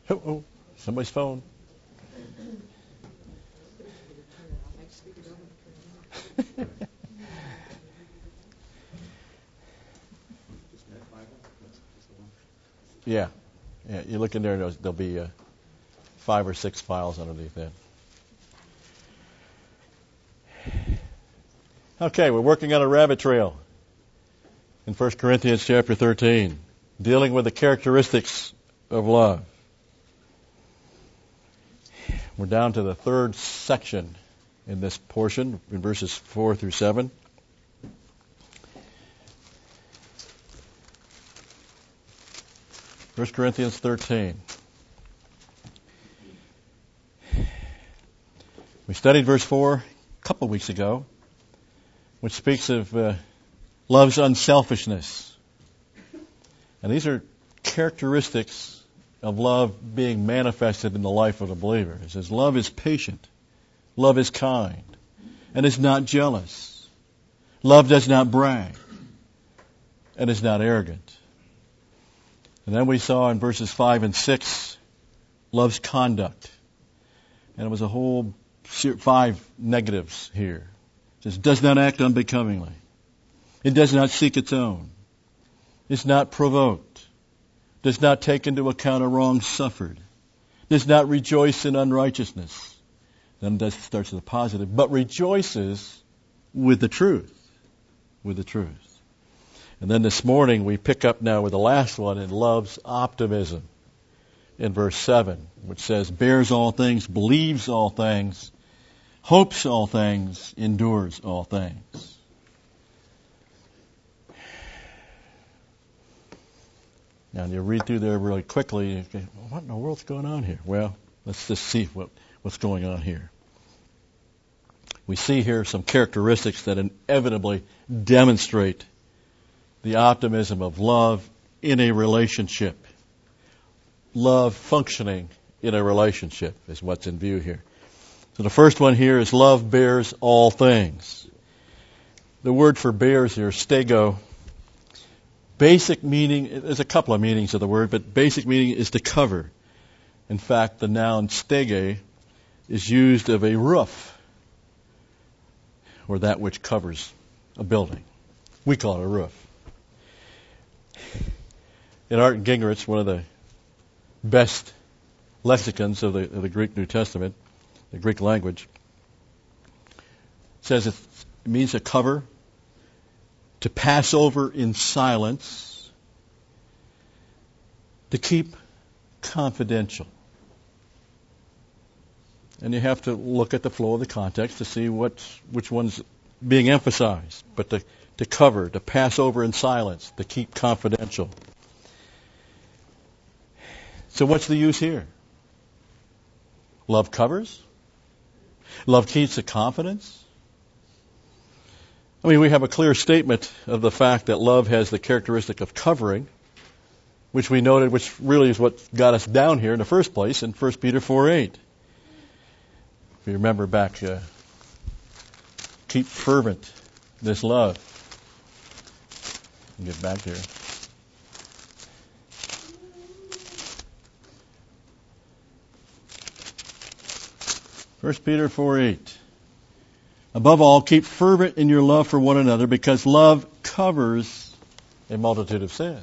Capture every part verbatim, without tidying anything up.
Oh, oh, somebody's phone. Yeah. Yeah, you look in there, there'll, there'll be uh, five or six files underneath that. Okay, we're working on a rabbit trail in First Corinthians chapter thirteen, dealing with the characteristics of love. We're down to the third section in this portion, in verses four through seven. First Corinthians thirteen. We studied verse four a couple of weeks ago, which speaks of uh, love's unselfishness. And these are characteristics of love being manifested in the life of a believer. It says love is patient, love is kind, and is not jealous. Love does not brag, and is not arrogant. And then we saw in verses five and six, love's conduct. And it was a whole five negatives here. It says, does not act unbecomingly. It does not seek its own. Is not provoked. Does not take into account a wrong suffered. Does not rejoice in unrighteousness. Then it starts with a positive. But rejoices with the truth. With the truth. And then this morning we pick up now with the last one in love's optimism in verse seven, which says, bears all things, believes all things, hopes all things, endures all things. Now you read through there really quickly, and you go, what in the world's going on here? Well, let's just see what, what's going on here. We see here some characteristics that inevitably demonstrate the optimism of love in a relationship. Love functioning in a relationship is what's in view here. So the first one here is love bears all things. The word for bears here, stego, basic meaning, there's a couple of meanings of the word, but basic meaning is to cover. In fact, the noun stege is used of a roof, or that which covers a building. We call it a roof. In Art Gingrich, one of the best lexicons of the, of the Greek New Testament, the Greek language, says it means to cover, to pass over in silence, to keep confidential. And you have to look at the flow of the context to see what's, which one's being emphasized. But to, to cover, to pass over in silence, to keep confidential. So what's the use here? Love covers? Love keeps the confidence? I mean, we have a clear statement of the fact that love has the characteristic of covering, which we noted, which really is what got us down here in the first place in First Peter four eight. If you remember back, uh, keep fervent this love. I'll get back here. First Peter four eight. Above all, keep fervent in your love for one another, because love covers a multitude of sins.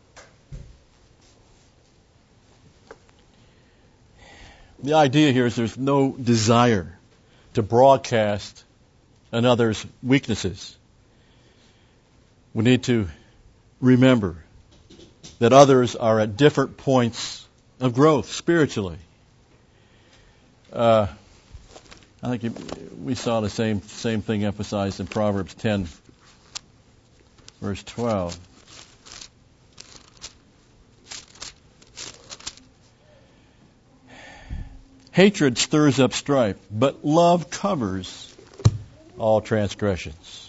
The idea here is there's no desire to broadcast another's weaknesses. We need to remember that others are at different points of growth spiritually. Uh, I think we saw the same same thing emphasized in Proverbs ten, verse twelve. Hatred stirs up strife, but love covers all transgressions.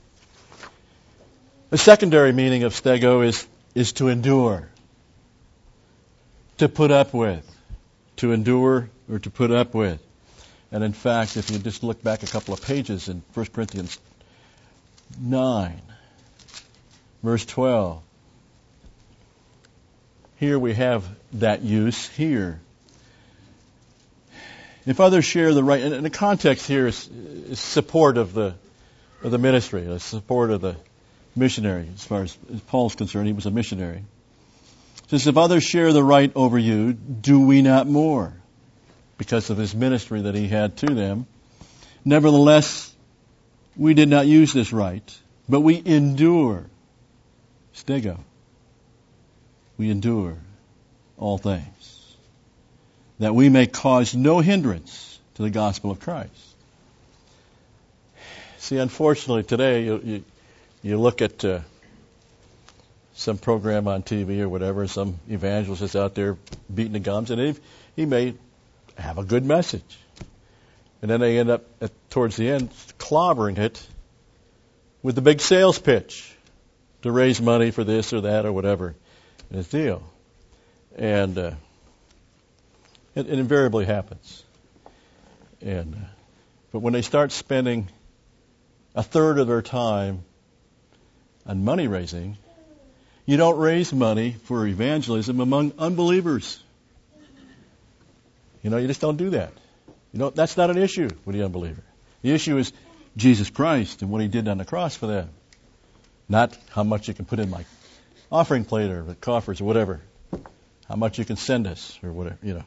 The secondary meaning of stego is, is to endure, to put up with, to endure or to put up with. And in fact, if you just look back a couple of pages in First Corinthians nine, verse twelve, here we have that use here. If others share the right, and the context here is, is support of the of the ministry, the support of the missionary. As far as, as Paul's concerned, he was a missionary. It says, if others share the right over you, do we not more? Because of his ministry that he had to them. Nevertheless, we did not use this right, but we endure. Stego. We endure all things, that we may cause no hindrance to the gospel of Christ. See, unfortunately, today you you, you look at uh, some program on T V or whatever, some evangelist is out there beating the gums, and he, he may have a good message, and then they end up at, towards the end clobbering it with the big sales pitch to raise money for this or that or whatever his deal, and uh, it, it invariably happens. And uh, but when they start spending a third of their time on money raising, you don't raise money for evangelism among unbelievers. You know, you just don't do that. You know, that's not an issue with the unbeliever. The issue is Jesus Christ and what he did on the cross for them. Not how much you can put in my offering plate or the coffers or whatever. How much you can send us or whatever, you know.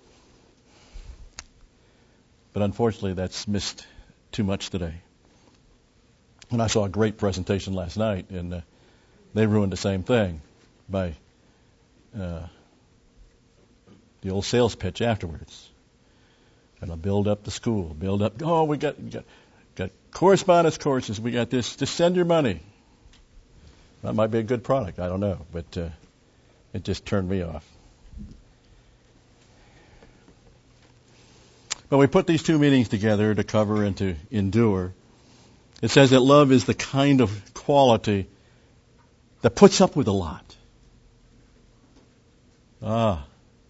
But unfortunately, that's missed too much today. And I saw a great presentation last night, and uh, they ruined the same thing by uh, the old sales pitch afterwards. And I'll build up the school, build up. Oh, we got, we got got correspondence courses. We got this. Just send your money. That might be a good product. I don't know, but uh, it just turned me off. But we put these two meanings together to cover and to endure. It says that love is the kind of quality that puts up with a lot. Ah,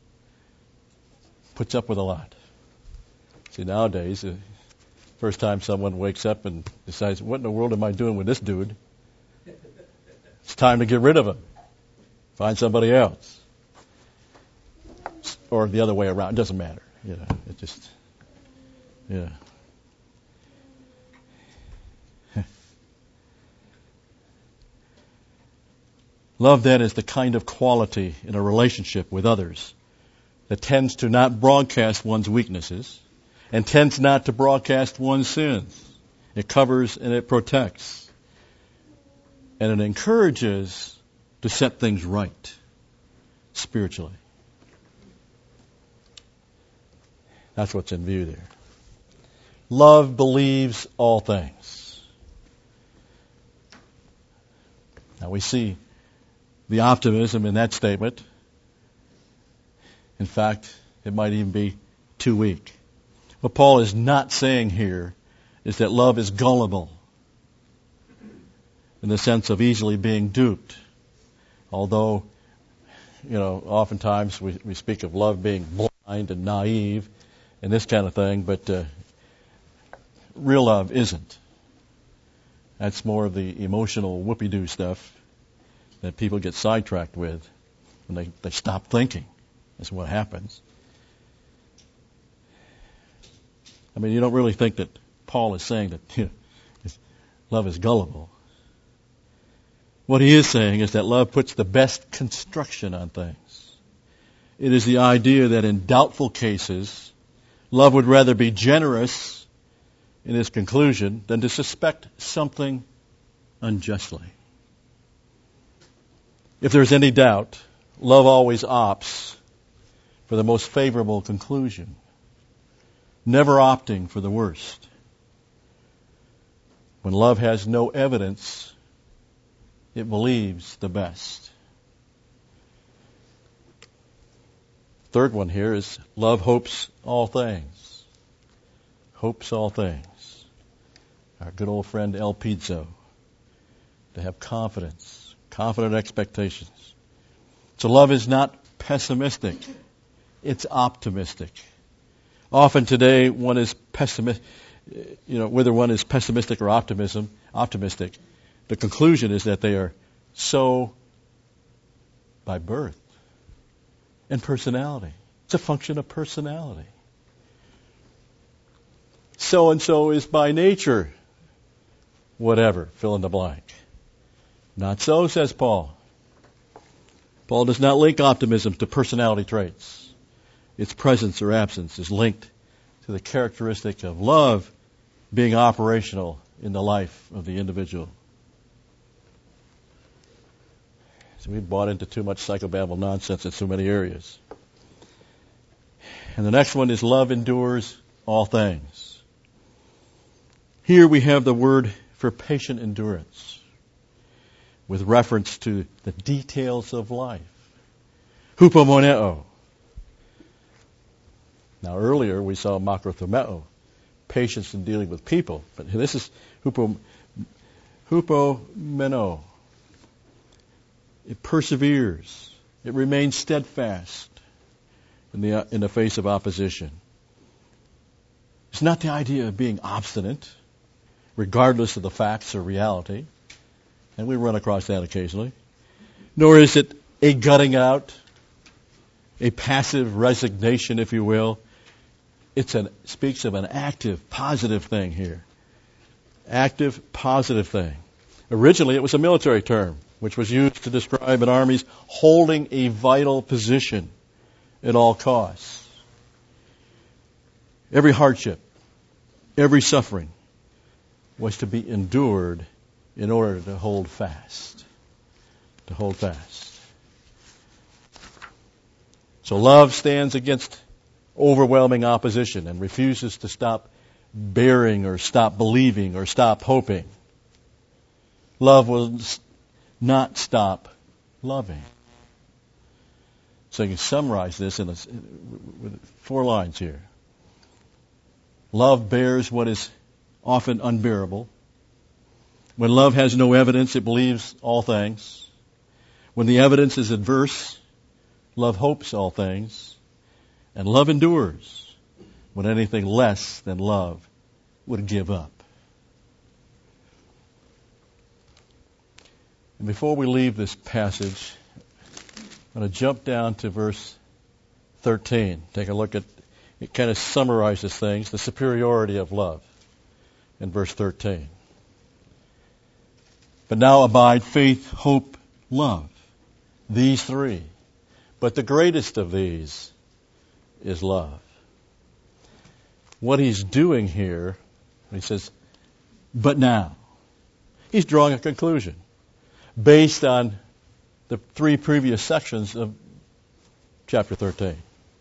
puts up with a lot. See, nowadays, the first time someone wakes up and decides, what in the world am I doing with this dude? It's time to get rid of him. Find somebody else. Or the other way around. It doesn't matter. You know, it just, yeah. Love, then, is the kind of quality in a relationship with others that tends to not broadcast one's weaknesses and tends not to broadcast one's sins. It covers and it protects. And it encourages to set things right spiritually. That's what's in view there. Love believes all things. Now we see the optimism in that statement. In fact, it might even be too weak. What Paul is not saying here is that love is gullible in the sense of easily being duped. Although, you know, oftentimes we, we speak of love being blind and naive and this kind of thing, but uh, real love isn't. That's more of the emotional whoopee-doo stuff that people get sidetracked with when they, they stop thinking. That's what happens. I mean, you don't really think that Paul is saying that, you know, love is gullible. What he is saying is that love puts the best construction on things. It is the idea that in doubtful cases, love would rather be generous in its conclusion than to suspect something unjustly. If there's any doubt, love always opts for the most favorable conclusion, never opting for the worst. When love has no evidence, it believes the best. Third one here is love hopes all things. Hopes all things. Our good old friend El Pizzo. To have confidence. Confident expectations. So love is not pessimistic. It's optimistic. Often today one is pessimistic, you know, whether one is pessimistic or optimism, optimistic, the conclusion is that they are so by birth. and personality. It's a function of personality. So-and-so is by nature whatever, fill in the blank. Not so, says Paul. Paul does not link optimism to personality traits. Its presence or absence is linked to the characteristic of love being operational in the life of the individual. So we've bought into too much psychobabble nonsense in so many areas. And the next one is love endures all things. Here we have the word for patient endurance with reference to the details of life. Hupomoneo. Now earlier we saw makrothumeo, patience in dealing with people. But this is hupo, hupomeno. It perseveres. It remains steadfast in the, in the face of opposition. It's not the idea of being obstinate, regardless of the facts or reality. And we run across that occasionally. Nor is it a gutting out, a passive resignation, if you will. It speaks of an active, positive thing here. Active, positive thing. Originally, it was a military term, which was used to describe an army's holding a vital position at all costs. Every hardship, every suffering was to be endured in order to hold fast. To hold fast. So love stands against overwhelming opposition and refuses to stop bearing or stop believing or stop hoping. Love will not stop loving. So you can summarize this in a, with four lines here. Love bears what is often unbearable. When love has no evidence, it believes all things. When the evidence is adverse, love hopes all things. And love endures when anything less than love would give up. And before we leave this passage, I'm going to jump down to verse thirteen. Take a look at, it kind of summarizes things, the superiority of love in verse thirteen. But now abide faith, hope, love. These three. But the greatest of these is love. What he's doing here, he says, but now. He's drawing a conclusion based on the three previous sections of chapter thirteen.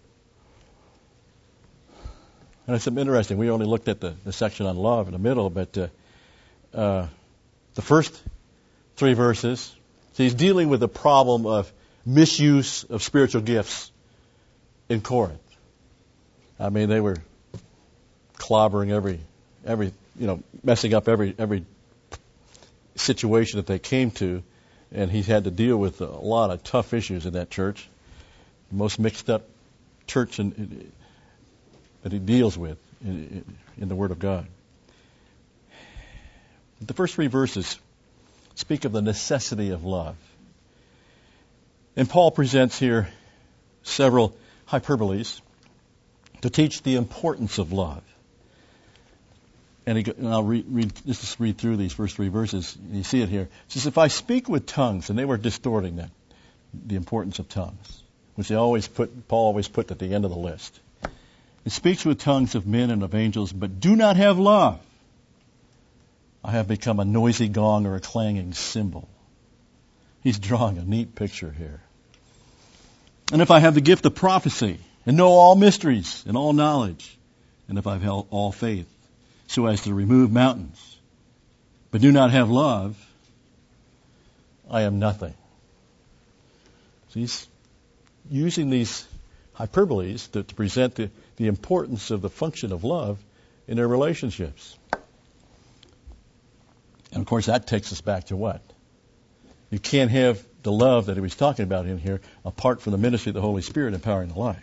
And it's interesting. We only looked at the, the section on love in the middle, but uh, uh, the first three verses, so he's dealing with the problem of misuse of spiritual gifts in Corinth. I mean, they were clobbering every, every, you know, messing up every every situation that they came to, and he had to deal with a lot of tough issues in that church, the most mixed up church in, in, that he deals with in, in the Word of God. The first three verses speak of the necessity of love. And Paul presents here several hyperboles to teach the importance of love. And, he, and I'll read, read, just read through these first three verses. You see it here. It says, if I speak with tongues, and they were distorting that, the importance of tongues, which they always put, Paul always put at the end of the list. It speaks with tongues of men and of angels, but do not have love. I have become a noisy gong or a clanging cymbal. He's drawing a neat picture here. And if I have the gift of prophecy, and know all mysteries and all knowledge, and if I've held all faith, so as to remove mountains, but do not have love, I am nothing. So he's using these hyperboles to, to present the, the importance of the function of love in their relationships. And of course that takes us back to what? You can't have the love that he was talking about in here apart from the ministry of the Holy Spirit empowering the life.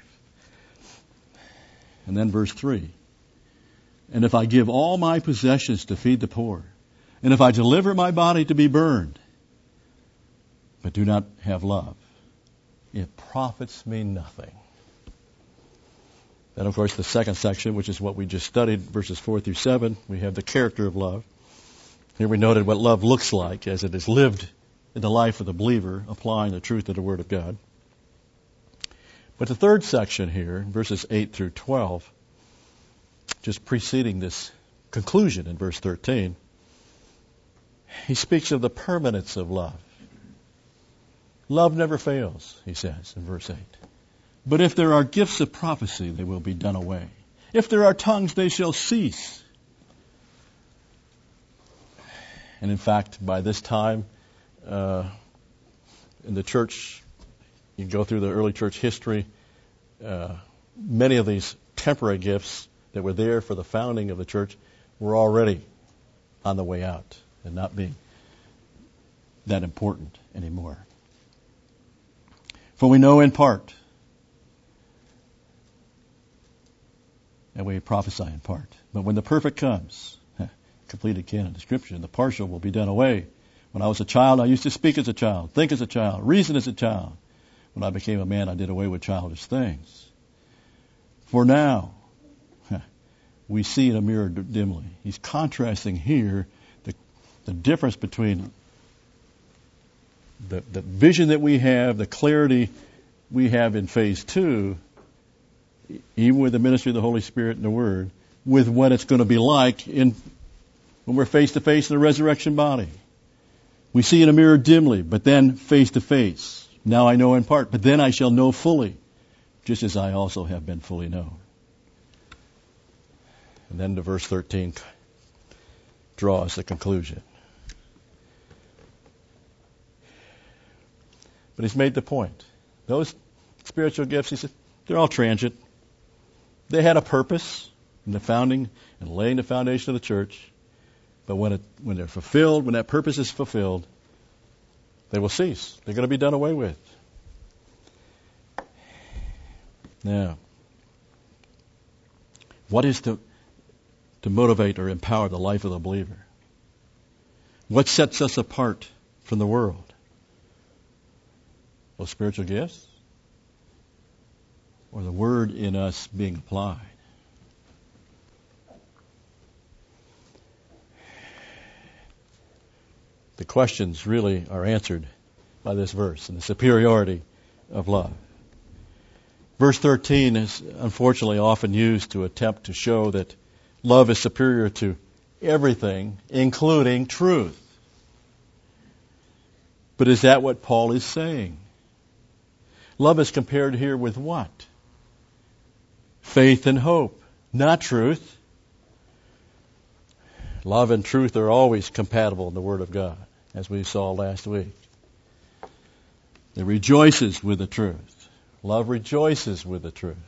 And then verse three. And if I give all my possessions to feed the poor, and if I deliver my body to be burned, but do not have love, it profits me nothing. Then, of course, the second section, which is what we just studied, verses four through seven, we have the character of love. Here we noted what love looks like as it is lived in the life of the believer, applying the truth of the Word of God. But the third section here, verses eight through twelve, just preceding this conclusion in verse thirteen, he speaks of the permanence of love. Love never fails, he says in verse eight. But if there are gifts of prophecy, they will be done away. If there are tongues, they shall cease. And in fact, by this time, uh, in the church, you go through the early church history, uh, many of these temporary gifts that were there for the founding of the church were already on the way out and not being that important anymore. For we know in part, and we prophesy in part. But when the perfect comes, completed canon of Scripture, the partial will be done away. When I was a child, I used to speak as a child, think as a child, reason as a child. When I became a man, I did away with childish things. For now, we see in a mirror dimly. He's contrasting here the, the difference between the, the vision that we have, the clarity we have in phase two, even with the ministry of the Holy Spirit and the Word, with what it's going to be like in when we're face to face in the resurrection body. We see in a mirror dimly, but then face to face. Now I know in part, but then I shall know fully, just as I also have been fully known. And then to verse thirteen draws the conclusion. But he's made the point. Those spiritual gifts, he said, they're all transient. They had a purpose in the founding and laying the foundation of the church. But when it, when they're fulfilled, when that purpose is fulfilled, they will cease. They're going to be done away with. Now, what is to, to motivate or empower the life of the believer? What sets us apart from the world? Those spiritual gifts? Or the Word in us being applied? The questions really are answered by this verse and the superiority of love. Verse thirteen is unfortunately often used to attempt to show that love is superior to everything, including truth. But is that what Paul is saying? Love is compared here with what? Faith and hope, not truth. Love and truth are always compatible in the Word of God, as we saw last week. It rejoices with the truth. Love rejoices with the truth.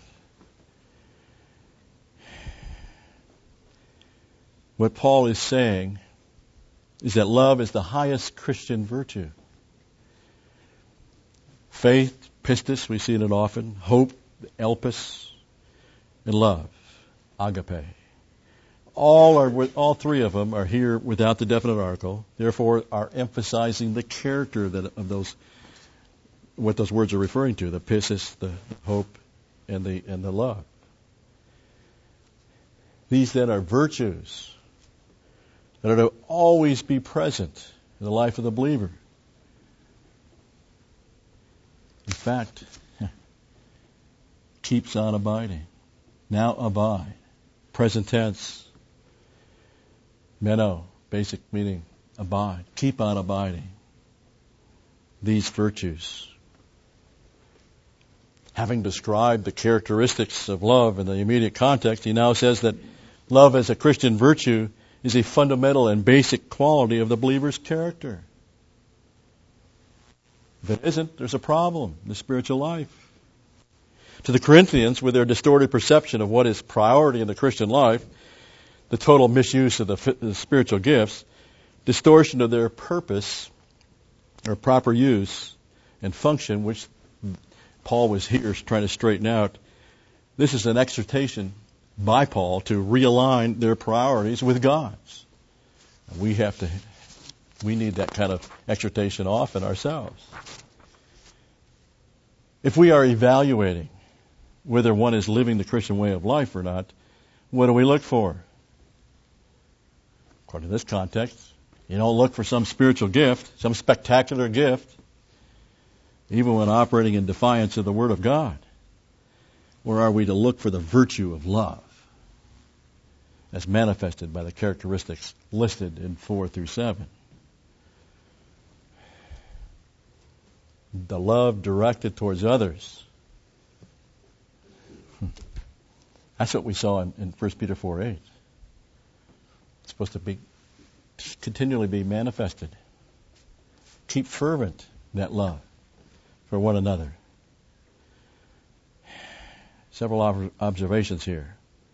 What Paul is saying is that love is the highest Christian virtue. Faith, pistis, we see it often. Hope, elpis, and love, agape. All are, all three of them are here without the definite article. Therefore, are emphasizing the character that of those, what those words are referring to: the pistis, the hope, and the and the love. These then are virtues that are to always be present in the life of the believer. In fact, keeps on abiding. Now abide. Present tense. Meno, basic meaning, abide. Keep on abiding. These virtues. Having described the characteristics of love in the immediate context, he now says that love as a Christian virtue is a fundamental and basic quality of the believer's character. If it isn't, there's a problem in the spiritual life. To the Corinthians, with their distorted perception of what is priority in the Christian life, the total misuse of the, the spiritual gifts, distortion of their purpose or proper use and function, which Paul was here trying to straighten out. This is an exhortation by Paul to realign their priorities with God's. We have to, we need that kind of exhortation often ourselves. If we are evaluating whether one is living the Christian way of life or not, what do we look for? According to this context, you don't look for some spiritual gift, some spectacular gift, even when operating in defiance of the Word of God. Or are we to look for the virtue of love as manifested by the characteristics listed in four through seven? The love directed towards others. That's what we saw in, in First Peter four eight. It's supposed to be continually be manifested. Keep fervent that love for one another. Several ob- observations here.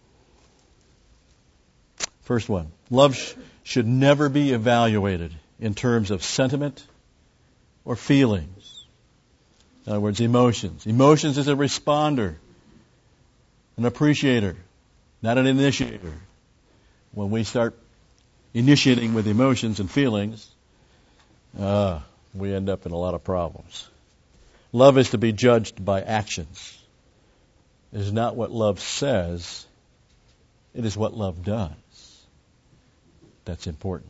First one, love sh- should never be evaluated in terms of sentiment or feelings. In other words, emotions. Emotions is a responder, an appreciator, not an initiator. When we start initiating with emotions and feelings, uh, we end up in a lot of problems. Love is to be judged by actions. It is not what love says, it is what love does. That's important.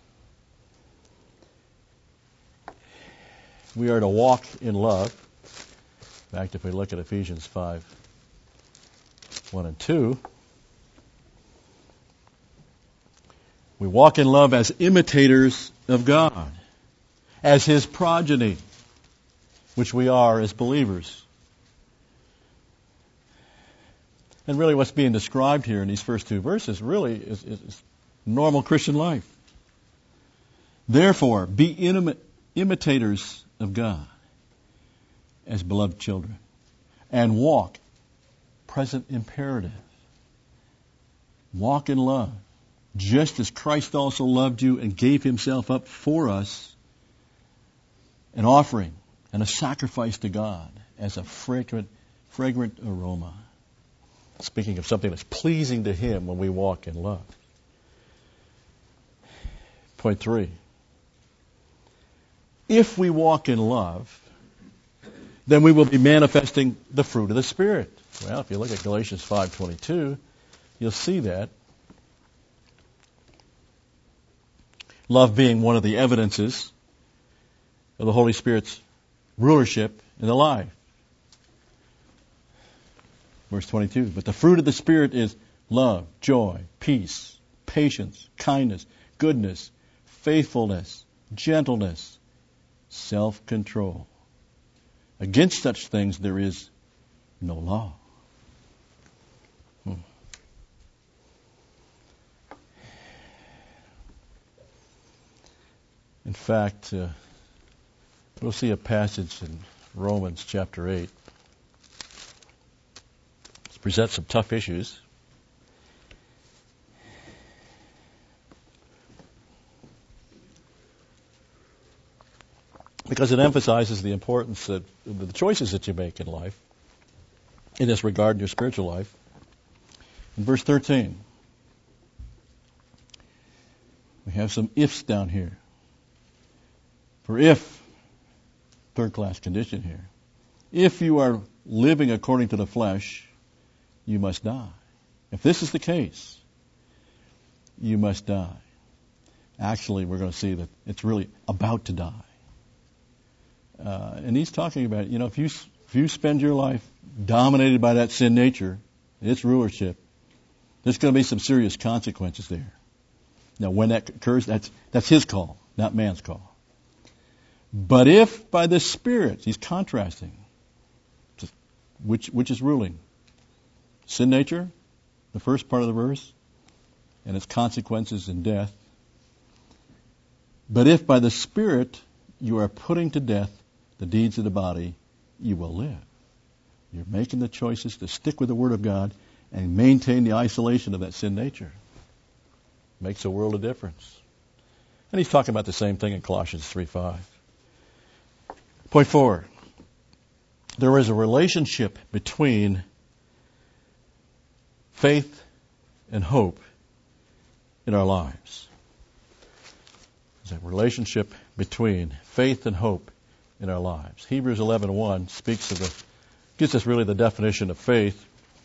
We are to walk in love. In fact, if we look at Ephesians five, one and two, we walk in love as imitators of God, as His progeny, which we are as believers. And really what's being described here in these first two verses really is, is, is normal Christian life. Therefore, be imi- imitators of God as beloved children, and walk, present imperative, walk in love, just as Christ also loved you and gave Himself up for us, an offering and a sacrifice to God as a fragrant, fragrant aroma. Speaking of something that's pleasing to Him when we walk in love. Point three. If we walk in love, then we will be manifesting the fruit of the Spirit. Well, if you look at Galatians five twenty-two, you'll see that. Love being one of the evidences of the Holy Spirit's rulership in the life. Verse twenty-two, but the fruit of the Spirit is love, joy, peace, patience, kindness, goodness, faithfulness, gentleness, self-control. Against such things there is no law. Hmm. In fact, uh, we'll see a passage in Romans chapter eight. It presents some tough issues. Because it emphasizes the importance that the choices that you make in life, in this regard in your spiritual life. In verse thirteen, we have some ifs down here. For if, third class condition here, if you are living according to the flesh, you must die. If this is the case, you must die. Actually, we're going to see that it's really about to die. Uh, and he's talking about, you know, if you if you spend your life dominated by that sin nature, its rulership, there's going to be some serious consequences there. Now, when that occurs, that's that's his call, not man's call. But if by the Spirit, he's contrasting, which which is ruling, sin nature, the first part of the verse, and its consequences in death. But if by the Spirit you are putting to death the deeds of the body, you will live. You're making the choices to stick with the Word of God and maintain the isolation of that sin nature. Makes a world of difference. And he's talking about the same thing in Colossians three five. Point four. There is a relationship between faith and hope in our lives. There's a relationship between faith and hope in our lives. Hebrews eleven one speaks of the, gives us really the definition of faith.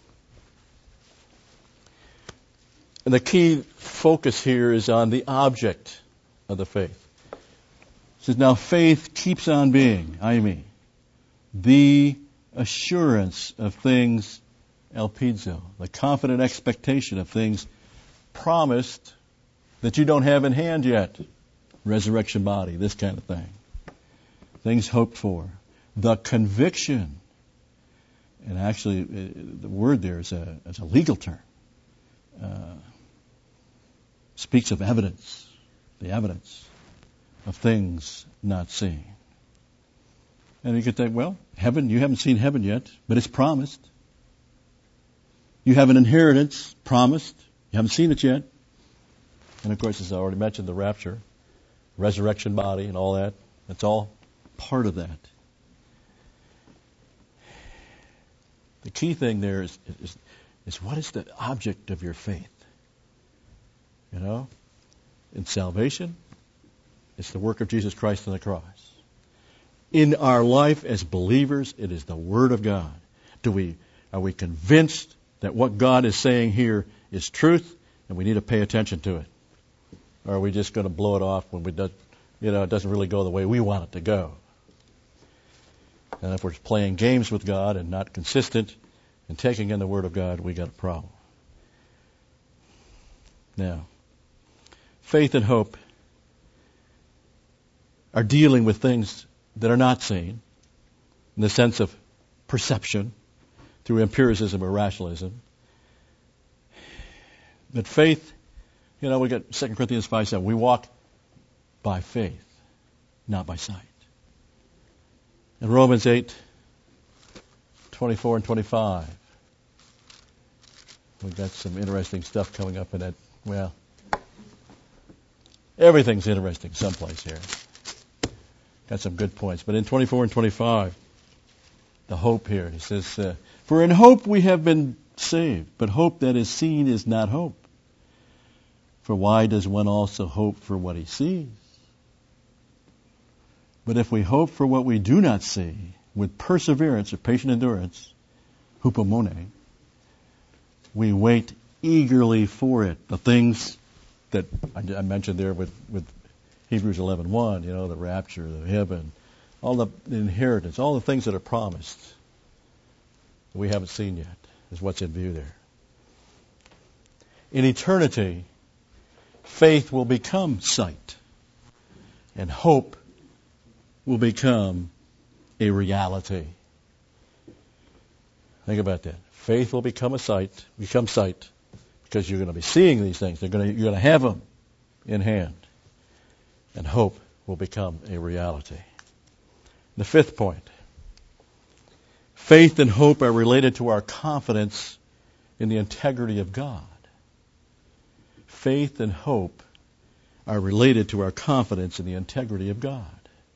And the key focus here is on the object of the faith. It says, now faith keeps on being, I mean, the assurance of things elpizo, the confident expectation of things promised that you don't have in hand yet. Resurrection body, this kind of thing. Things hoped for. The conviction, and actually the word there is a, is a legal term, uh, speaks of evidence, the evidence of things not seen. And you could think, well, heaven, you haven't seen heaven yet, but it's promised. You have an inheritance promised. You haven't seen it yet. And of course, as I already mentioned, the rapture, resurrection body and all that, that's all part of that. The key thing there is, is, is what is the object of your faith? You know, in salvation, it's the work of Jesus Christ on the cross. In our life as believers, it is the Word of God. Do we, are we convinced that what God is saying here is truth and we need to pay attention to it? Or are we just going to blow it off when we do, you know, it doesn't really go the way we want it to go? And if we're playing games with God and not consistent and taking in the Word of God, we got a problem. Now, faith and hope are dealing with things that are not seen in the sense of perception through empiricism or rationalism. But faith, you know, we got Second Corinthians five seven. We walk by faith, not by sight. In Romans eight twenty-four and twenty-five, we've got some interesting stuff coming up in that. Well, everything's interesting someplace here. Got some good points. But in twenty-four and twenty-five, the hope here, he says, uh, for in hope we have been saved, but hope that is seen is not hope. For why does one also hope for what he sees? But if we hope for what we do not see, with perseverance or patient endurance, hupomone, we wait eagerly for it. The things that I, I mentioned there with, with Hebrews eleven one, you know, the rapture, the heaven, all the, the inheritance, all the things that are promised that we haven't seen yet is what's in view there. In eternity, faith will become sight, and hope will become a reality. Think about that. Faith will become a sight, become sight, because you're going to be seeing these things. They're going to, you're going to have them in hand. And hope will become a reality. The fifth point. Faith and hope are related to our confidence in the integrity of God. Faith and hope are related to our confidence in the integrity of God.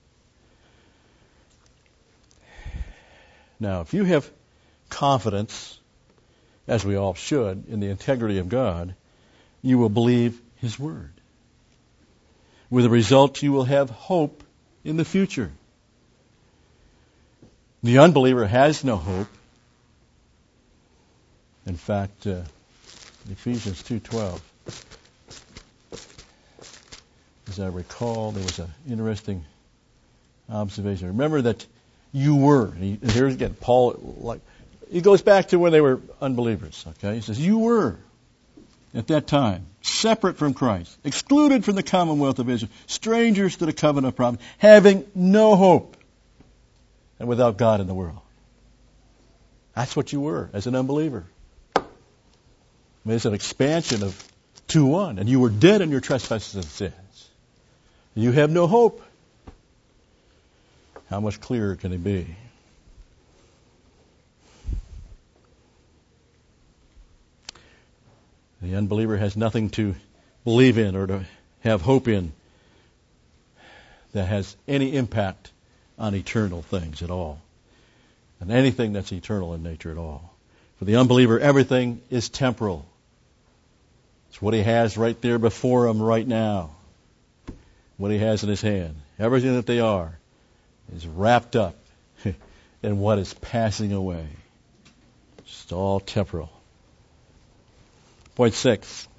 Now, if you have confidence, as we all should, in the integrity of God, you will believe His Word. With the result, you will have hope in the future. The unbeliever has no hope. In fact, uh, Ephesians two twelve, as I recall, there was an interesting observation. Remember that you were, and, he, and here's again, Paul, like, he goes back to when they were unbelievers, okay? He says, you were, at that time, separate from Christ, excluded from the commonwealth of Israel, strangers to the covenant of promise, having no hope, and without God in the world. That's what you were as an unbeliever. I mean, it's an expansion of two one, and you were dead in your trespasses and sins. You have no hope. How much clearer can it be? The unbeliever has nothing to believe in or to have hope in that has any impact on eternal things at all, and anything that's eternal in nature at all. For the unbeliever, everything is temporal. It's what he has right there before him right now, what he has in his hand. Everything that they are, is wrapped up in what is passing away. It's all temporal. Point six.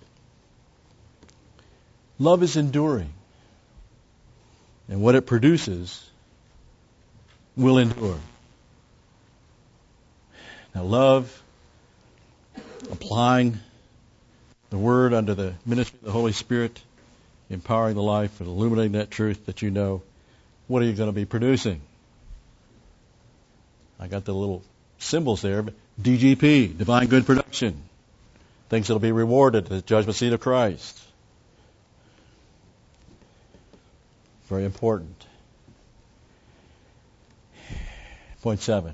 Love is enduring. And what it produces will endure. Now love, applying the Word under the ministry of the Holy Spirit, empowering the life and illuminating that truth that you know, what are you going to be producing? I got the little symbols there, but D G P, Divine Good Production. Things that will be rewarded at the judgment seat of Christ. Very important. Point seven.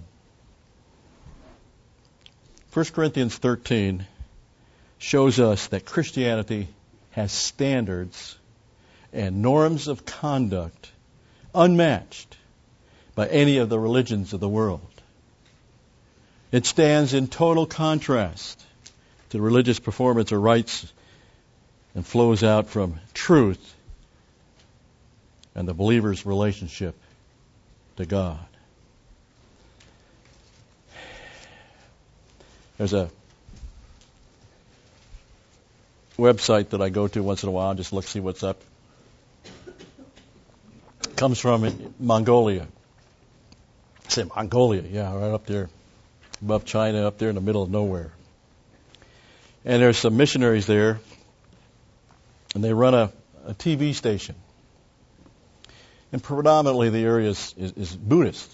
First Corinthians thirteen shows us that Christianity has standards and norms of conduct unmatched by any of the religions of the world. It stands in total contrast to religious performance or rites and flows out from truth and the believer's relationship to God. There's a website that I go to once in a while and just look, see what's up. It comes from Mongolia. I say Mongolia, yeah, right up there above China, up there in the middle of nowhere. And there's some missionaries there, and they run a, a T V station. And predominantly the area is, is, is Buddhist.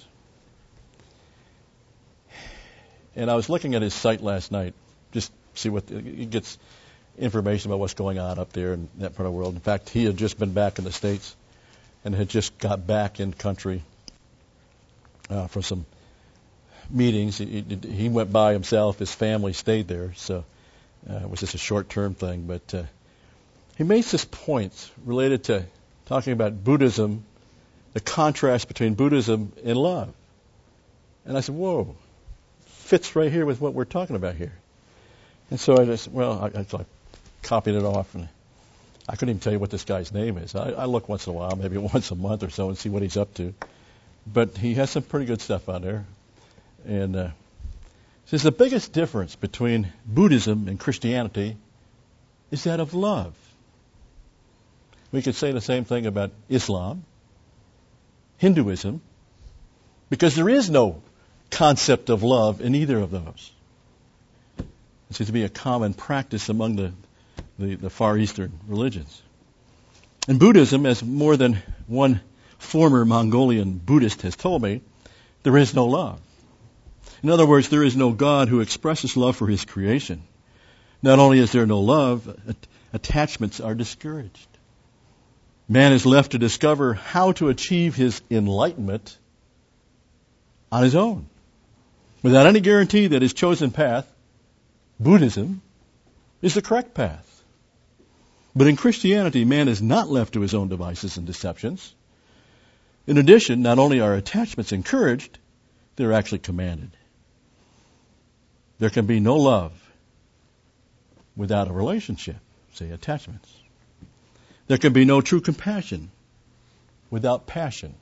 And I was looking at his site last night, just see what the, he gets information about what's going on up there in that part of the world. In fact, he had just been back in the States and had just got back in country uh, for some meetings. He, he went by himself. His family stayed there, so uh, it was just a short-term thing. But uh, he makes this point related to talking about Buddhism, the contrast between Buddhism and love. And I said, whoa, fits right here with what we're talking about here. And so I just, well, I, I, so I copied it off, and I couldn't even tell you what this guy's name is. I, I look once in a while, maybe once a month or so, and see what he's up to. But he has some pretty good stuff on there. And uh, says the biggest difference between Buddhism and Christianity is that of love. We could say the same thing about Islam, Hinduism, because there is no concept of love in either of those. It seems to be a common practice among the, the, the Far Eastern religions. In Buddhism, as more than one former Mongolian Buddhist has told me, there is no love. In other words, there is no God who expresses love for his creation. Not only is there no love, at- attachments are discouraged. Man is left to discover how to achieve his enlightenment on his own, without any guarantee that his chosen path, Buddhism, is the correct path. But in Christianity, man is not left to his own devices and deceptions. In addition, not only are attachments encouraged, they're actually commanded. There can be no love without a relationship, say attachments. There can be no true compassion without passion.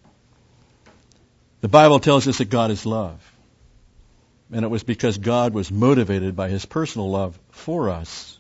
The Bible tells us that God is love. And it was because God was motivated by his personal love for us,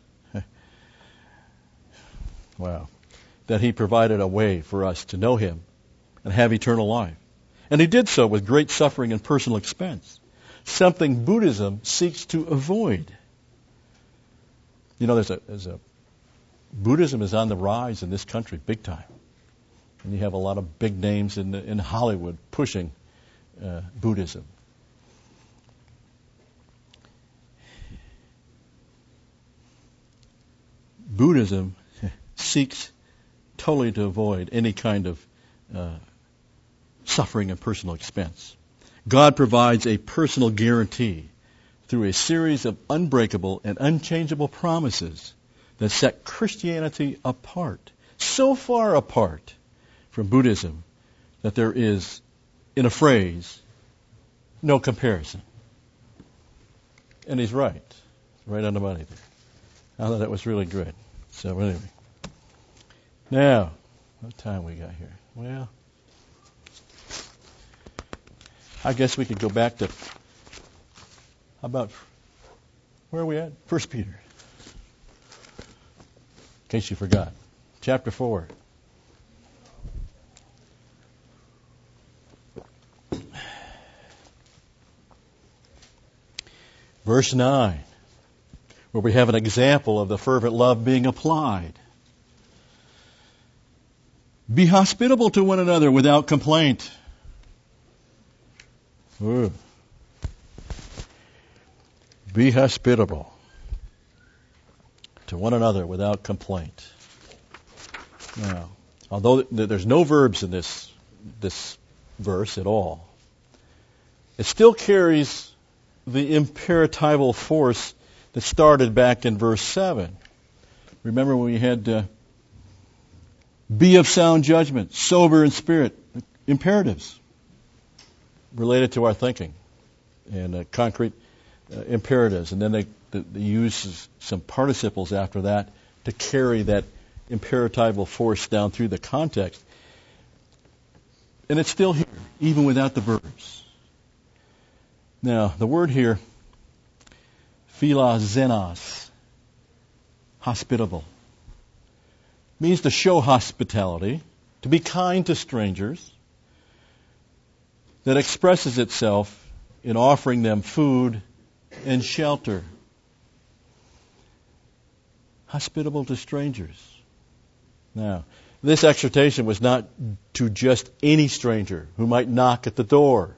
wow, that he provided a way for us to know him and have eternal life. And he did so with great suffering and personal expense, something Buddhism seeks to avoid. You know, there's a, there's a Buddhism is on the rise in this country, big time. And you have a lot of big names in, the, in Hollywood pushing uh, Buddhism. Buddhism seeks totally to avoid any kind of uh, suffering and personal expense. God provides a personal guarantee through a series of unbreakable and unchangeable promises that set Christianity apart, so far apart from Buddhism that there is, in a phrase, no comparison. And he's right. Right on the money there. I thought that was really good. So anyway. Now, what time we got here? Well, I guess we could go back to, how about, where are we at? First Peter. In case you forgot. Chapter four. Verse nine, where we have an example of the fervent love being applied. Be hospitable to one another without complaint. Ooh. Be hospitable to one another without complaint. Now, although there's no verbs in this this verse at all, it still carries the imperatival force that started back in verse seven. Remember when we had uh, be of sound judgment, sober in spirit, imperatives related to our thinking and uh, concrete uh, imperatives. And then they, they, they use some participles after that to carry that imperatival force down through the context. And it's still here, even without the verbs. Now, the word here, philoxenos, hospitable, means to show hospitality, to be kind to strangers, that expresses itself in offering them food and shelter. Hospitable to strangers. Now, this exhortation was not to just any stranger who might knock at the door.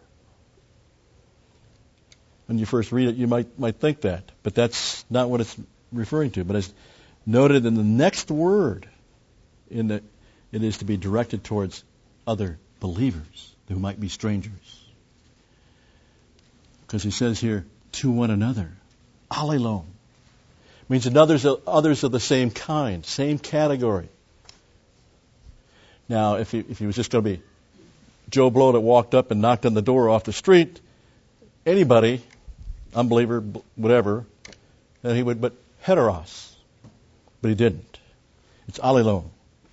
When you first read it, you might might think that, but that's not what it's referring to. But as noted in the next word, in the, it is to be directed towards other believers who might be strangers. Because he says here, to one another. Allelon. Means that others, others of the same kind, same category. Now, if he, if he was just going to be Joe Blow that walked up and knocked on the door off the street, anybody, unbeliever, whatever, then he would, but heteros. But he didn't. It's allelon.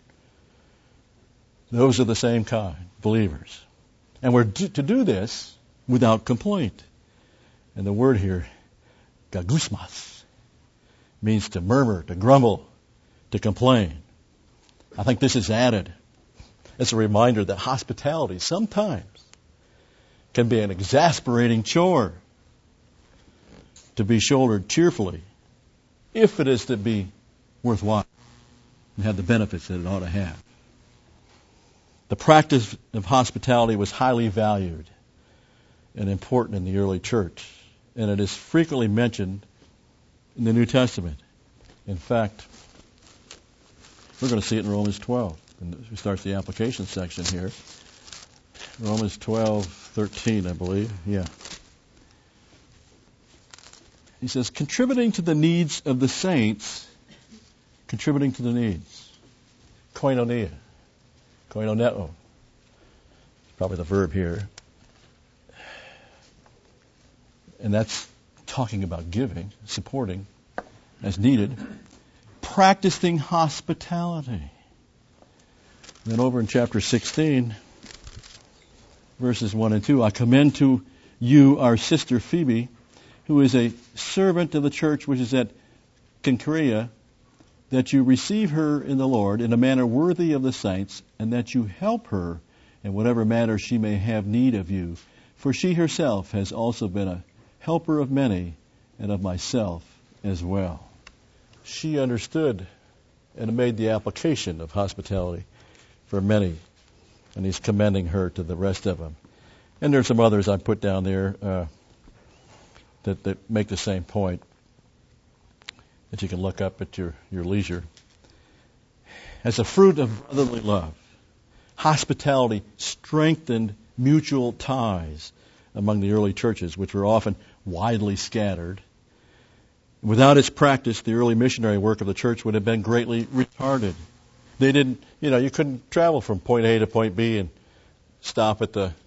Those are the same kind, believers. And we're to do this without complaint. And the word here, gagusmas, means to murmur, to grumble, to complain. I think this is added as a reminder that hospitality sometimes can be an exasperating chore to be shouldered cheerfully if it is to be worthwhile and have the benefits that it ought to have. The practice of hospitality was highly valued and important in the early church, and it is frequently mentioned in the New Testament. In fact, we're going to see it in Romans twelve. And we start the application section here. Romans twelve thirteen, I believe. Yeah. He says, contributing to the needs of the saints, contributing to the needs. Koinonia. Koinoneo. Probably the verb here. And that's talking about giving, supporting as needed. Practicing hospitality. Then over in chapter sixteen, verses one and two, I commend to you our sister Phoebe, who is a servant of the church which is at Cenchrea, that you receive her in the Lord in a manner worthy of the saints, and that you help her in whatever matter she may have need of you. For she herself has also been a helper of many, and of myself as well. She understood and made the application of hospitality for many, and he's commending her to the rest of them. And there's some others I put down there uh, that, that make the same point that you can look up at your, your leisure. As a fruit of brotherly love, hospitality strengthened mutual ties among the early churches, which were often widely scattered. Without its practice, the early missionary work of the church would have been greatly retarded. They didn't, you know, you couldn't travel from point A to point B and stop at the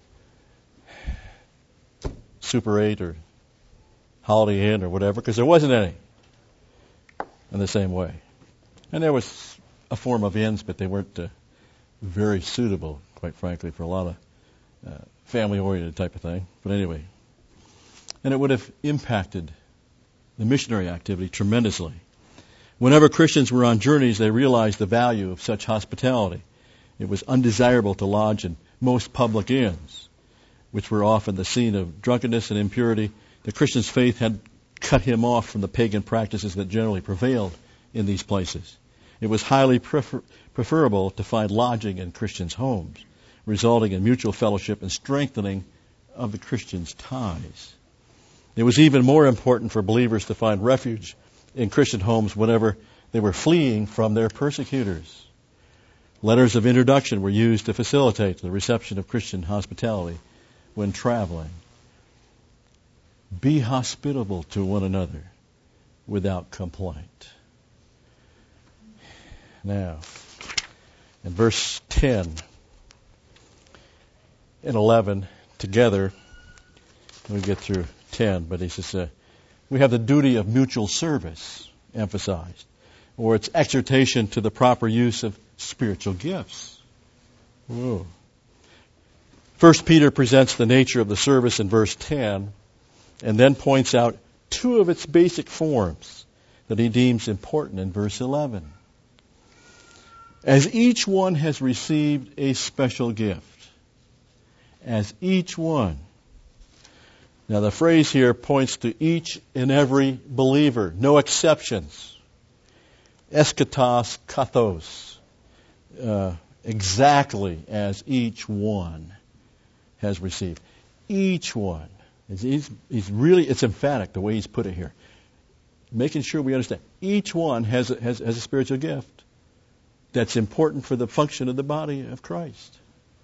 Super eight or Holiday Inn or whatever, because there wasn't any in the same way. And there was a form of inns, but they weren't uh, very suitable, quite frankly, for a lot of uh, family-oriented type of thing. But anyway, and it would have impacted the missionary activity tremendously. Whenever Christians were on journeys, they realized the value of such hospitality. It was undesirable to lodge in most public inns, which were often the scene of drunkenness and impurity. The Christian's faith had cut him off from the pagan practices that generally prevailed in these places. It was highly prefer- preferable to find lodging in Christians' homes, resulting in mutual fellowship and strengthening of the Christians' ties. It was even more important for believers to find refuge in Christian homes whenever they were fleeing from their persecutors. Letters of introduction were used to facilitate the reception of Christian hospitality when traveling. Be hospitable to one another without complaint. Now, in verse ten and eleven together, we get through ten, but he says, uh, we have the duty of mutual service emphasized, or its exhortation to the proper use of spiritual gifts. Whoa. First Peter presents the nature of the service in verse ten, and then points out two of its basic forms that he deems important in verse eleven. As each one has received a special gift. As each one. Now the phrase here points to each and every believer, no exceptions. Eschatos kathos. Uh, exactly as each one has received. Each one. He's, he's really, it's emphatic the way he's put it here. Making sure we understand. Each one has a, has, has a spiritual gift that's important for the function of the body of Christ.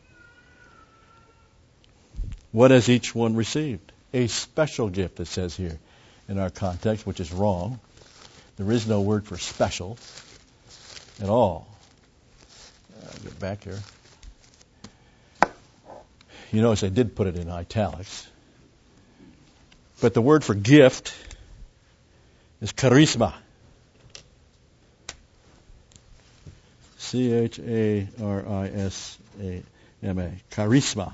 What has each one received? A special gift, it says here in our context, which is wrong. There is no word for special at all. I'll get back here. You notice I did put it in italics. But the word for gift is charisma. C H A R I S A M A. Charisma.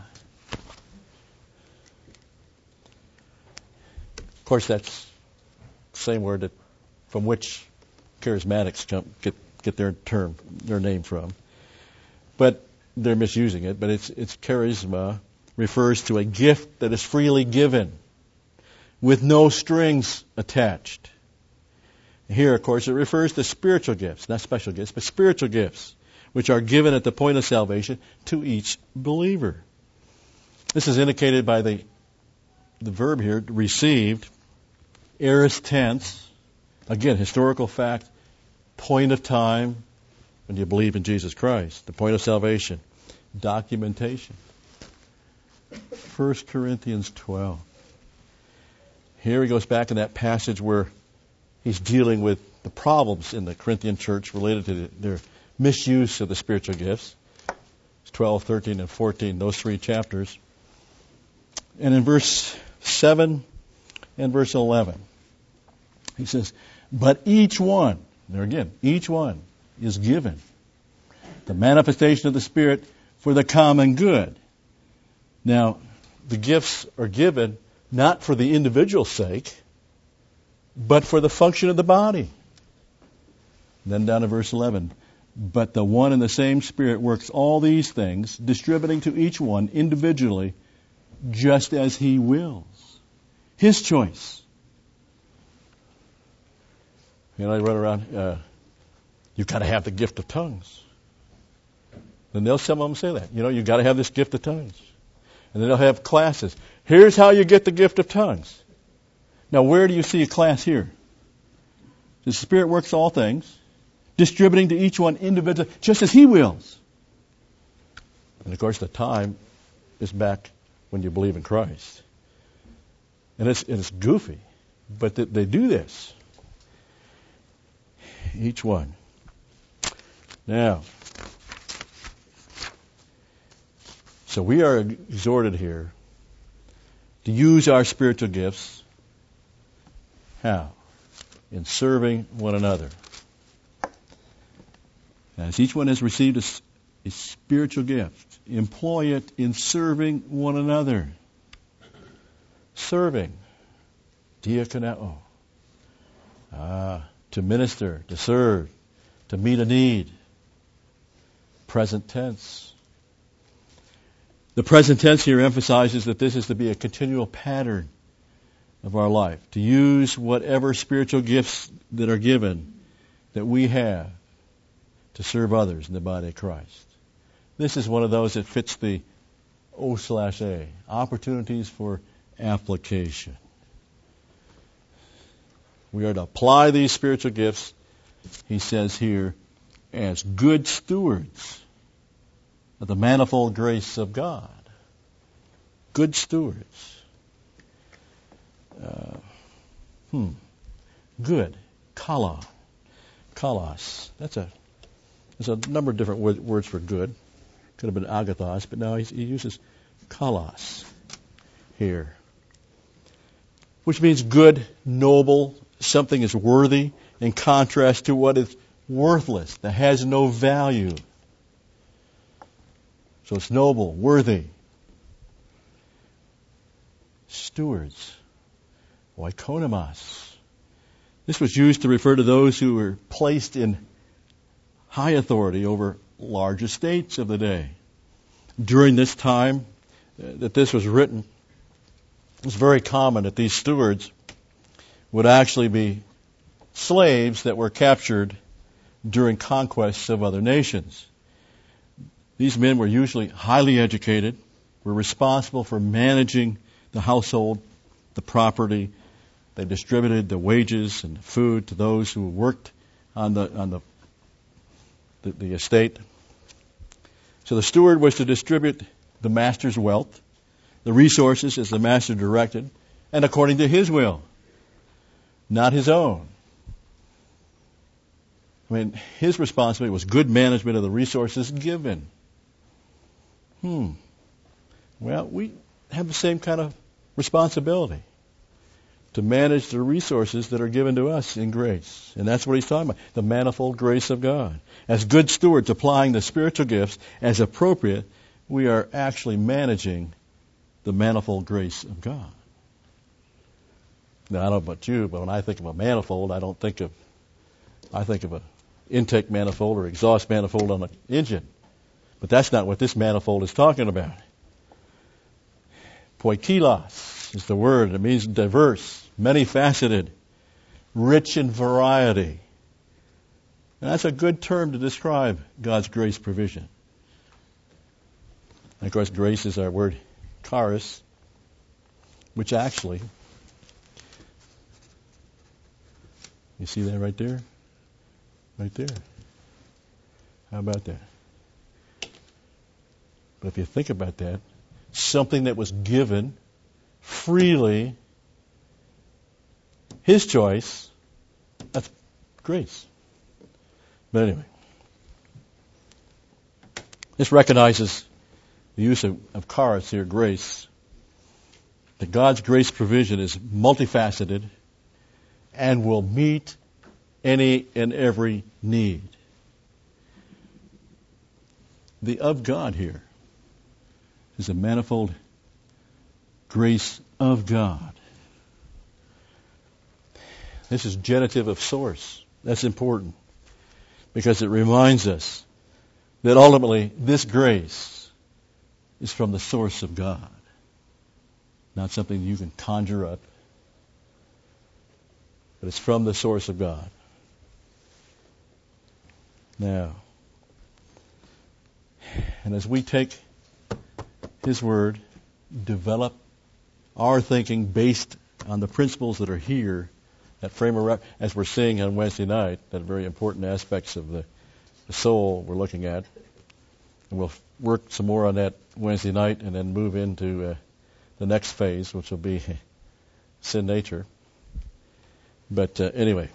Of course, that's the same word that, from which charismatics jump, get get their term, their name from. But they're misusing it. But it's it's charisma refers to a gift that is freely given, with no strings attached. Here, of course, it refers to spiritual gifts, not special gifts, but spiritual gifts, which are given at the point of salvation to each believer. This is indicated by the the verb here, received, aorist tense, again, historical fact, point of time, when you believe in Jesus Christ, the point of salvation, documentation. First Corinthians twelve. Here he goes back in that passage where he's dealing with the problems in the Corinthian church related to the, their misuse of the spiritual gifts. It's twelve, thirteen, and fourteen, those three chapters. And in verse seven and verse eleven, he says, but each one, there again, each one is given the manifestation of the Spirit for the common good. Now, the gifts are given not for the individual's sake, but for the function of the body. And then down to verse eleven. But the one and the same Spirit works all these things, distributing to each one individually, just as He wills. His choice. You know, I run around, uh, you've got to have the gift of tongues. Then they'll, some of them say that. You know, you've got to have this gift of tongues. And then they'll have classes. Here's how you get the gift of tongues. Now, where do you see a class here? The Spirit works all things, distributing to each one individually, just as He wills. And of course, the time is back when you believe in Christ. And it's, it's goofy, but they, they do this. Each one. Now, so we are exhorted here to use our spiritual gifts. How? In serving one another. As each one has received a, a spiritual gift, employ it in serving one another. Serving. Diakoneo. Ah, to minister, to serve, to meet a need. Present tense. The present tense here emphasizes that this is to be a continual pattern of our life, to use whatever spiritual gifts that are given that we have to serve others in the body of Christ. This is one of those that fits the O slash A, opportunities for application. We are to apply these spiritual gifts, he says here, as good stewards of the manifold grace of God. Good stewards. Uh, hmm. Good. Kala. Kalos. That's a, there's a number of different word, words for good. Could have been agathos, but now he, he uses kalos here. Which means good, noble, something is worthy in contrast to what is worthless, that has no value. So it's noble, worthy. Stewards. Oikonomos. This was used to refer to those who were placed in high authority over large estates of the day. During this time uh, that this was written, it was very common that these stewards would actually be slaves that were captured during conquests of other nations. These men were usually highly educated, were responsible for managing the household, the property. They distributed the wages and the food to those who worked on the on the, the, the estate. So the steward was to distribute the master's wealth, the resources as the master directed, and according to his will, not his own. I mean, his responsibility was good management of the resources given. Hmm. Well, we have the same kind of responsibility to manage the resources that are given to us in grace. And that's what he's talking about, the manifold grace of God. As good stewards applying the spiritual gifts as appropriate, we are actually managing the manifold grace of God. Now, I don't know about you, but when I think of a manifold, I don't think of, I think of a intake manifold or exhaust manifold on an engine. But that's not what this manifold is talking about. Poikilos is the word. It means diverse, many-faceted, rich in variety. And that's a good term to describe God's grace provision. And of course, grace is our word charis, which actually, you see that right there? Right there. How about that? But if you think about that, something that was given freely, his choice, that's grace. But anyway, this recognizes the use of, of charis here, grace, that God's grace provision is multifaceted and will meet any and every need. The of God here is a manifold grace of God. This is genitive of source. That's important because it reminds us that ultimately this grace is from the source of God, not something you can conjure up, but it's from the source of God. Now, and as we take His Word, develop our thinking based on the principles that are here, that frame of reference, as we're seeing on Wednesday night, that very important aspects of the, the soul we're looking at. And we'll work some more on that Wednesday night and then move into uh, the next phase, which will be sin nature. But uh, anyway,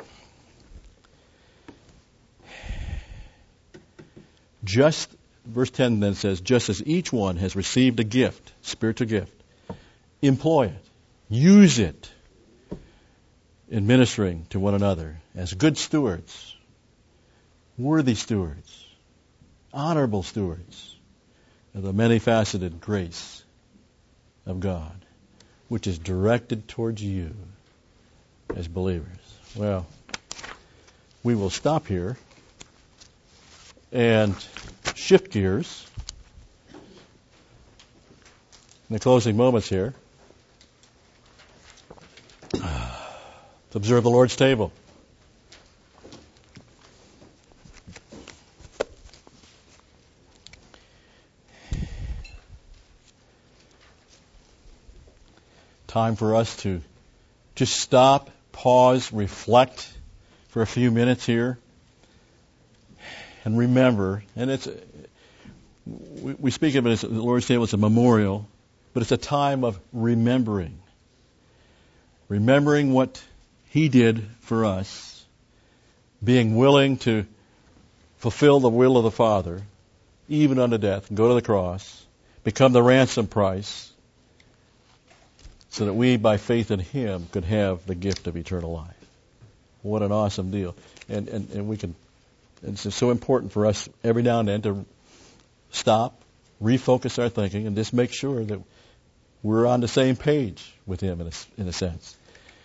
just, verse ten then says, just as each one has received a gift, spiritual gift, employ it, use it in ministering to one another as good stewards, worthy stewards, honorable stewards, of the many-faceted grace of God, which is directed towards you as believers. Well, we will stop here and shift gears in the closing moments here to observe the Lord's table. Time for us to just stop, pause, reflect for a few minutes here, and remember. And it's we, we speak of it as the Lord's table as a memorial, but it's a time of remembering, remembering what He did for us, being willing to fulfill the will of the Father, even unto death, and go to the cross, become the ransom price, so that we, by faith in Him, could have the gift of eternal life. What an awesome deal. And, and, and we can, it's just so important for us every now and then to stop, refocus our thinking, and just make sure that we're on the same page with Him in a, in a sense.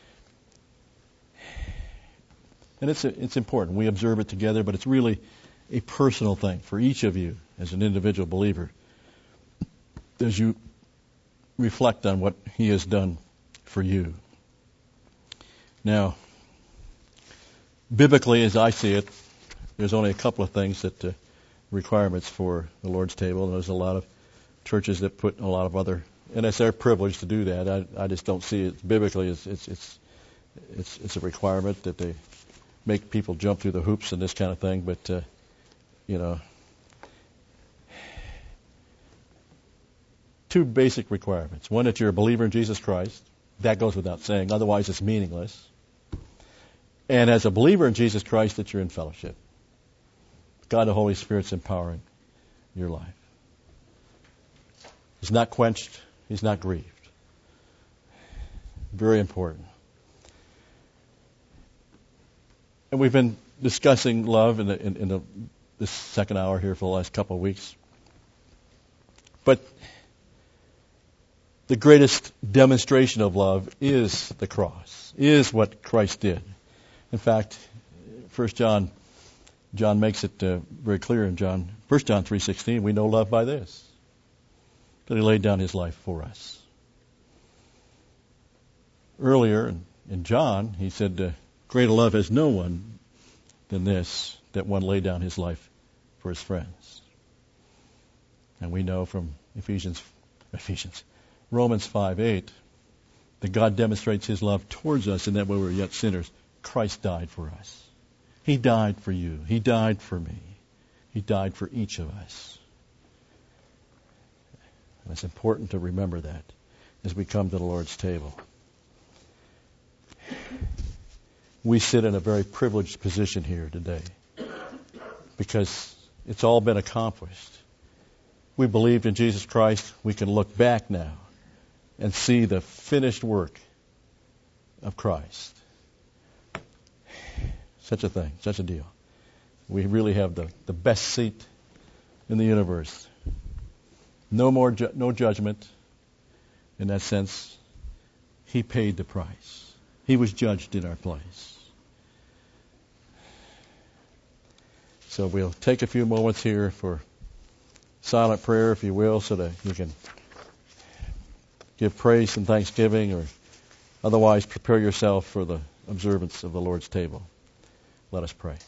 And it's, a, it's important. We observe it together, but it's really a personal thing for each of you as an individual believer. As you reflect on what He has done for you. Now, biblically, as I see it, there's only a couple of things that uh, requirements for the Lord's table. And there's a lot of churches that put a lot of other, and it's their privilege to do that. I, I just don't see it biblically. It's it's it's it's, it's a requirement that they make people jump through the hoops and this kind of thing. But uh, you know. Two basic requirements. One, that you're a believer in Jesus Christ. That goes without saying. Otherwise, it's meaningless. And as a believer in Jesus Christ, that you're in fellowship. God the Holy Spirit's empowering your life. He's not quenched. He's not grieved. Very important. And we've been discussing love in, the, in, in the, this second hour here for the last couple of weeks. But the greatest demonstration of love is the cross, is what Christ did. In fact, First John, John makes it uh, very clear in John, First John three sixteen, we know love by this, that He laid down His life for us. Earlier in, in John, he said, uh, greater love has no one than this, that one lay down his life for his friends. And we know from Ephesians, Ephesians, Romans five eight, that God demonstrates His love towards us in that when we were yet sinners, Christ died for us. He died for you. He died for me. He died for each of us. And it's important to remember that as we come to the Lord's table. We sit in a very privileged position here today because it's all been accomplished. We believed in Jesus Christ. We can look back now and see the finished work of Christ. Such a thing, such a deal. We really have the, the best seat in the universe. No more, ju- no judgment. In that sense, He paid the price. He was judged in our place. So we'll take a few moments here for silent prayer, if you will, so that you can give praise and thanksgiving, or otherwise prepare yourself for the observance of the Lord's table. Let us pray.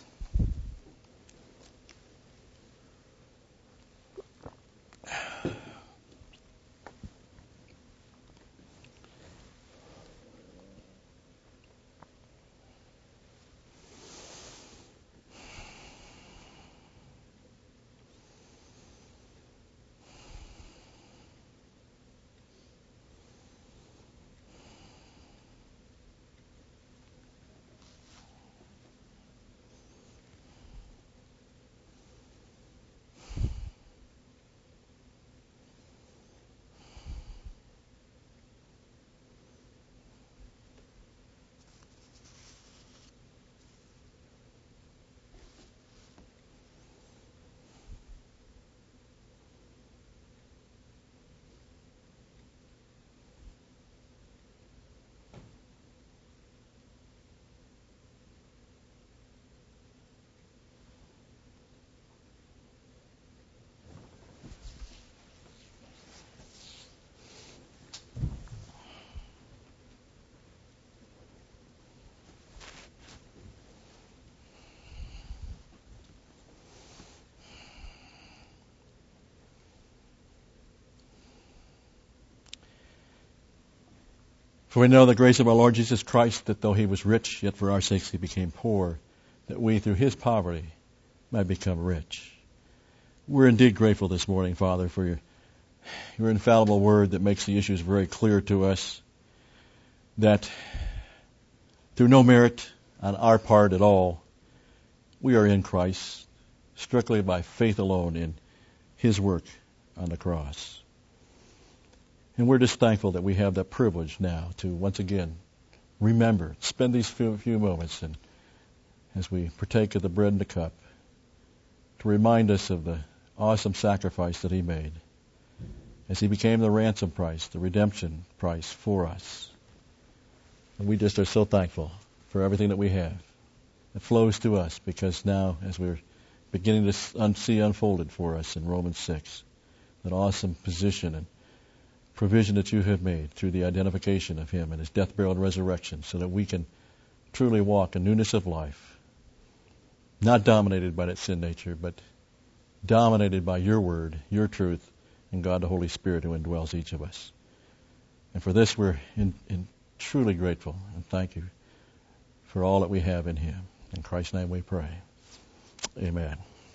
For we know the grace of our Lord Jesus Christ, that though he was rich, yet for our sakes he became poor, that we through his poverty might become rich. We're indeed grateful this morning, Father, for your, your infallible word that makes the issues very clear to us, that through no merit on our part at all, we are in Christ, strictly by faith alone in his work on the cross. And we're just thankful that we have that privilege now to once again remember, spend these few, few moments and as we partake of the bread and the cup, to remind us of the awesome sacrifice that he made as he became the ransom price, the redemption price for us. And we just are so thankful for everything that we have that flows to us, because now as we're beginning to see unfolded for us in Romans six, that awesome position and provision that you have made through the identification of him and his death, burial, and resurrection, so that we can truly walk in newness of life, not dominated by that sin nature, but dominated by your word, your truth, and God the Holy Spirit who indwells each of us. And for this we're in, in truly grateful, and thank you for all that we have in him. In Christ's name we pray. Amen.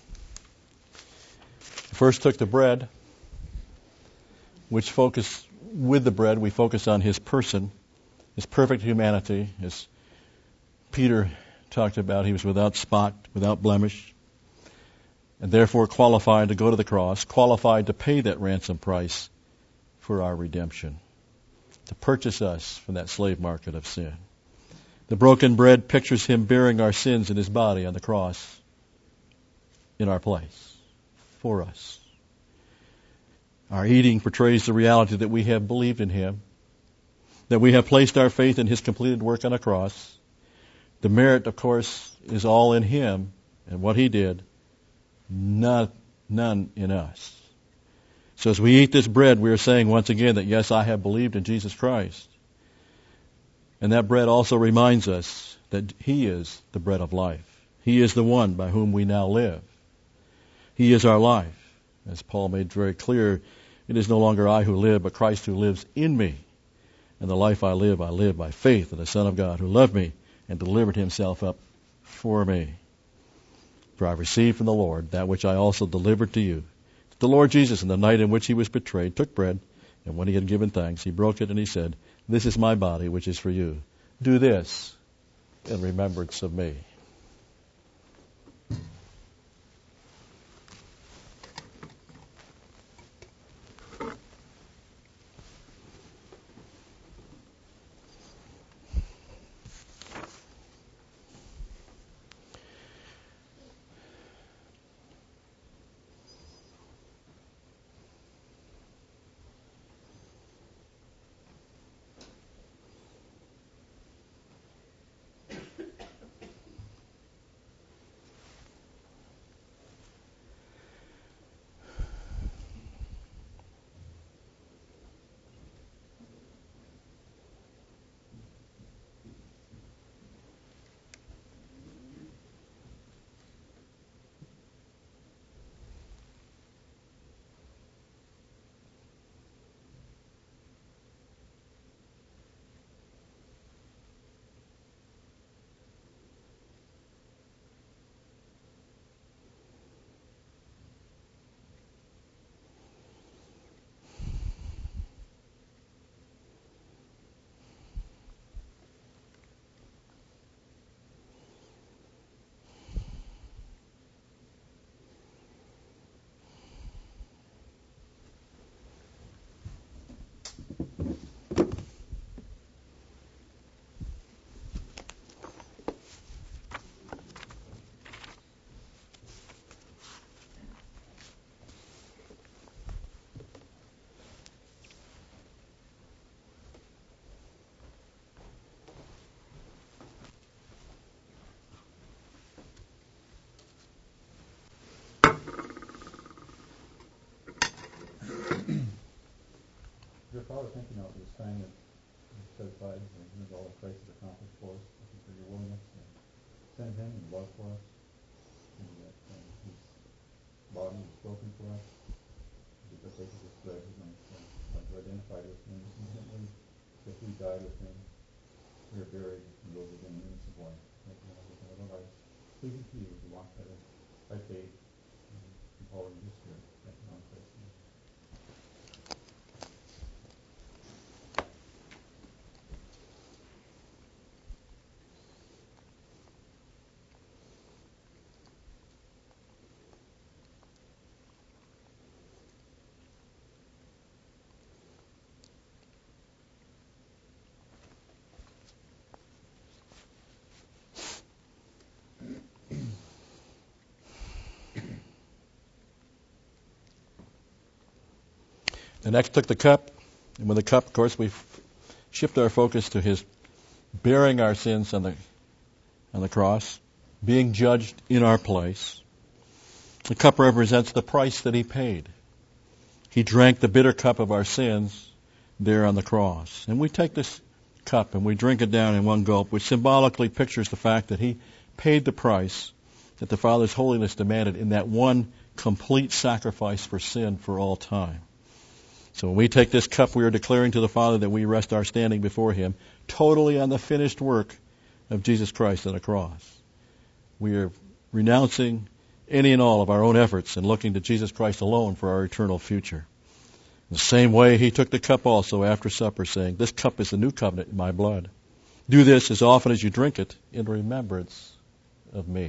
First took the bread, which focus with the bread, we focus on his person, his perfect humanity. As Peter talked about, he was without spot, without blemish, and therefore qualified to go to the cross, qualified to pay that ransom price for our redemption, to purchase us from that slave market of sin. The broken bread pictures him bearing our sins in his body on the cross in our place, for us. Our eating portrays the reality that we have believed in him, that we have placed our faith in his completed work on the cross. The merit, of course, is all in him and what he did, not, none in us. So as we eat this bread, we are saying once again that, yes, I have believed in Jesus Christ. And that bread also reminds us that he is the bread of life. He is the one by whom we now live. He is our life. As Paul made very clear, it is no longer I who live, but Christ who lives in me. And the life I live, I live by faith in the Son of God who loved me and delivered himself up for me. For I received from the Lord that which I also delivered to you. The Lord Jesus, in the night in which he was betrayed, took bread, and when he had given thanks, he broke it, and he said, "This is my body, which is for you. Do this in remembrance of me." Dear Father, thank you now for this time that you've set aside and here's all that Christ has accomplished for us. Thank you for your willingness to send him and love for us, and that um, his body is broken for us. We partake of this bread, we might uh, like to identify with him intimately If we died with him, we are buried and rose again in newness of life, making our living lives pleasing to you to walk by, the, by faith and empowered in your spirit. Thank you, Lord Christ. The next took the cup, and with the cup, of course, we shift our focus to his bearing our sins on the on the cross, being judged in our place. The cup represents the price that he paid. He drank the bitter cup of our sins there on the cross. And we take this cup and we drink it down in one gulp, which symbolically pictures the fact that he paid the price that the Father's holiness demanded in that one complete sacrifice for sin for all time. So when we take this cup, we are declaring to the Father that we rest our standing before him totally on the finished work of Jesus Christ on the cross. We are renouncing any and all of our own efforts and looking to Jesus Christ alone for our eternal future. In the same way, he took the cup also after supper, saying, "This cup is the new covenant in my blood. Do this as often as you drink it in remembrance of me."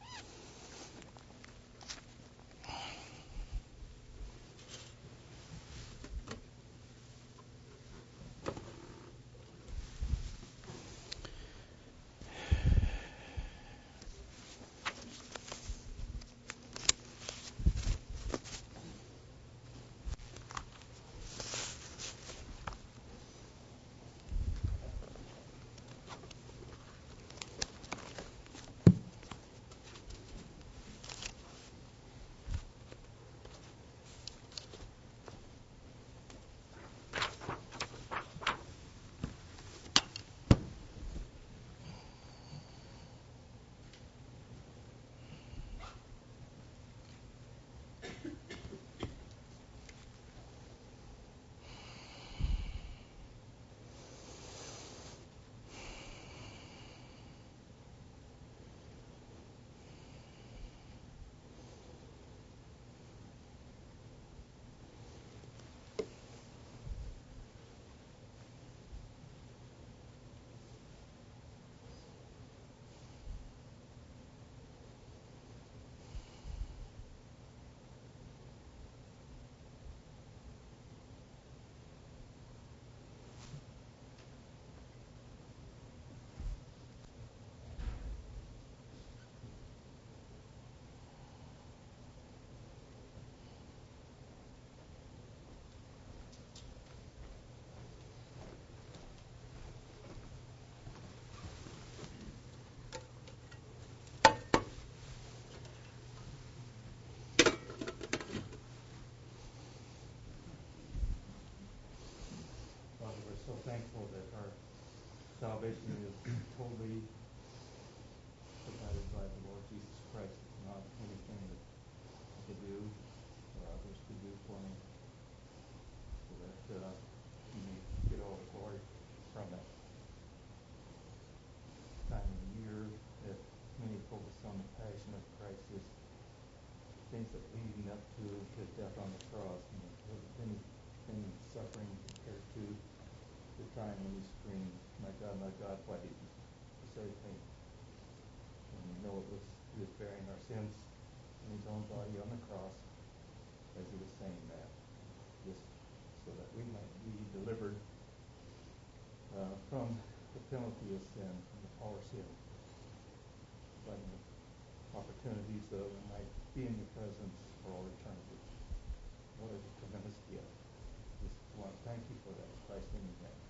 So thankful that our salvation is totally provided by the Lord Jesus Christ. It's not anything that I could do or others could do for me, so that uh, he may get all the glory from it. Time of the year that many focus on the passion of Christ is things that leading up to his death on the cross, and it wasn't anything suffering compared to the time when he screamed, "My God, my God, why did you forsake me?" And we know it was he was bearing our sins in his own body on the cross as he was saying that, just so that we might be delivered uh, from the penalty of sin, from the power of sin, but the opportunities that we might be in your presence for all eternity. What a tremendous gift. Just want to thank you for that. Christ in your name.